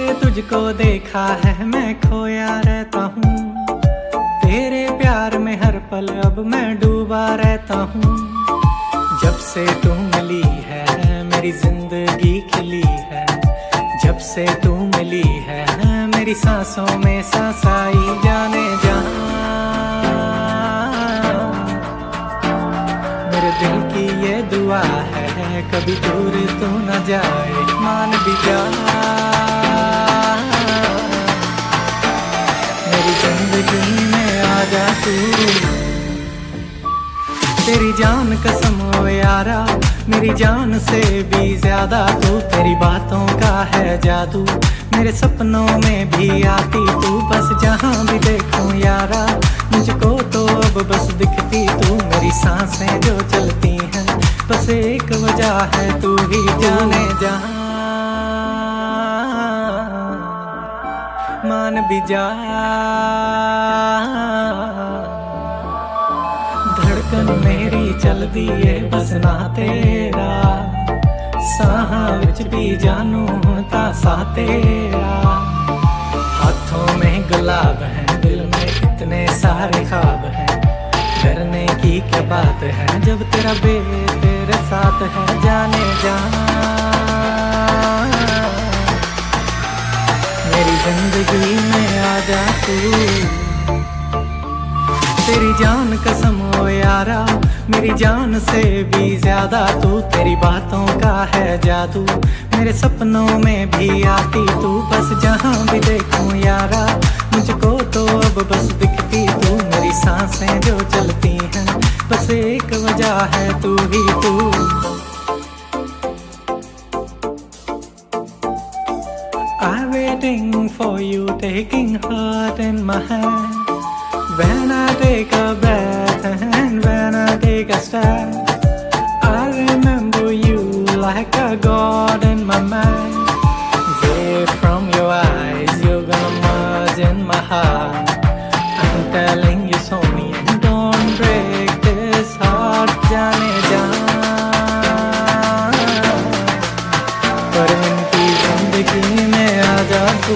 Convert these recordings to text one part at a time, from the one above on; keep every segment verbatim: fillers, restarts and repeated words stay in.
तुझको देखा है मैं खोया रहता हूँ, तेरे प्यार में हर पल अब मैं डूबा रहता हूँ। जब से तू मिली है मेरी जिंदगी खिली है, जब से तू मिली है मेरी सांसों में सांस आई। जाने जहां मेरे दिल की ये दुआ है, कभी दूर तू न जाए, मान भी जा मेरी जिंदगी में आ जा तू। तेरी जान कसम हो यारा, मेरी जान से भी ज्यादा तू, तेरी बातों का है जादू, मेरे सपनों में भी आती तू। बस जहां भी देखूं यारा मुझको तो अब बस दिखती तू, मेरी सांसें जो चलती हैं बस एक वजह है तू ही। जाने जहां मान भी जा, धड़कन मेरी चलदी है बस ना तेरा, साहां विच भी जानू ता सा तेरा। हाथों में गुलाब है, दिल में इतने सारे ख्वाब हैं, डरने की क्या बात है जब तेरा बे तेरे साथ है। जाने जा मेरी जिंदगी में आ जा तू। तेरी जान कसम हो यारा, मेरी जान से भी ज्यादा तू, तेरी बातों का है जादू, मेरे सपनों में भी आती तू। बस जहां भी देखूं यारा मुझको तो अब बस दिखती तू, मेरी सांसें जो चलती हैं बस एक वजह है तू ही तू। I'm waiting for you, taking heart in my hand, when I take a breath and when I take a step, I remember you like a god in my mind. Away from your eyes, you're gonna merge in my heart. I'm telling you Sonia, don't break this heart. जाने जा पर इनकी जिंदगी में आ जा तू।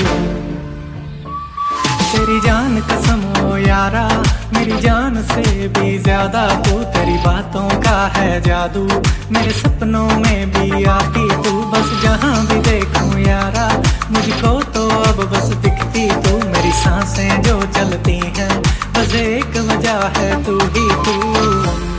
तेरी जान कसम हो यारा, मेरी जान से भी ज्यादा तू, तेरी बातों का है जादू, मेरे सपनों में भी आती तू। बस जहां भी देखूं यारा मुझको तो अब बस दिखती तू, मेरी सांसें जो चलती हैं बस एक वजह है तू ही तू।